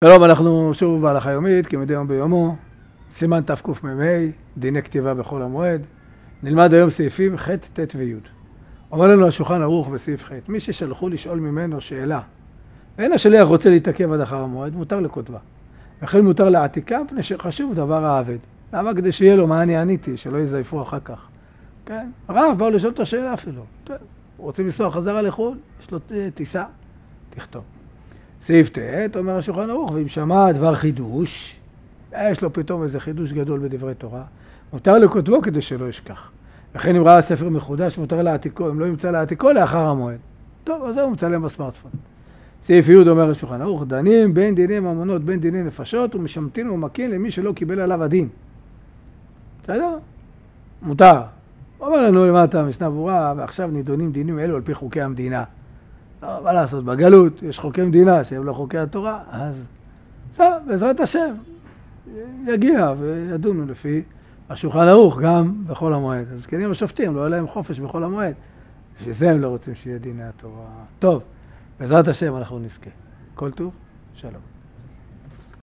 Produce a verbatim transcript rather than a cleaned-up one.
שלום, אנחנו שוב בהלכה יומית, כמדי יום ביומו, סימן תקמ"ה, דיני כתיבה בחול המועד. נלמד היום סעיפים ח', ט' וי'. אומר לנו השולחן ערוך בסעיף ח', מי ששלחו לשאול ממנו שאלה, ואין השליח רוצה להתעכב עד אחר המועד, מותר לכותבה. וכן מותר להעתיקה, מפני שחשוב דבר העבד. למה? כדי שיהיה לו מה אני עניתי, שלא יזייפו אחר כך. כן? הרב באו לשאול את השאלה אפילו. טוב, רוצים לנסוע חזרה לחו"ל, יש לו טיסה, תכתוב. סעיף ט', אומר השולחן ערוך, ואם שמע דבר חידוש, יש לו פתאום איזה חידוש גדול בדברי תורה, מותר לכותבו כדי שלא ישכח. וכן אם ראה ספר מחודש, מותר להעתיקו, אם לא ימצא להעתיקו לאחר המועד. טוב, אז הוא מצלם בסמארטפון. סעיף י' אומר השולחן ערוך, דנים בין דיני ממונות, בין דיני נפשות, ומשמטין ומקין למי שלא קיבל עליו הדין. בסדר? מותר. אומר לנו למטה משנה ברורה, ועכשיו נידונים דינים אלו על פי חוקי המדינה. לא, מה לעשות, בגלות יש חוקי מדינה שהם לא חוקי התורה, אז בסדר, בעזרת השם יגיע וידונו לפי השולחן ערוך גם בחול המועד. אז כנראה השופטים, לא יהיה להם חופש בחול המועד, שזה הם לא רוצים שיהיה דיני התורה. טוב, בעזרת השם אנחנו נזכה. כל טוב, שלום.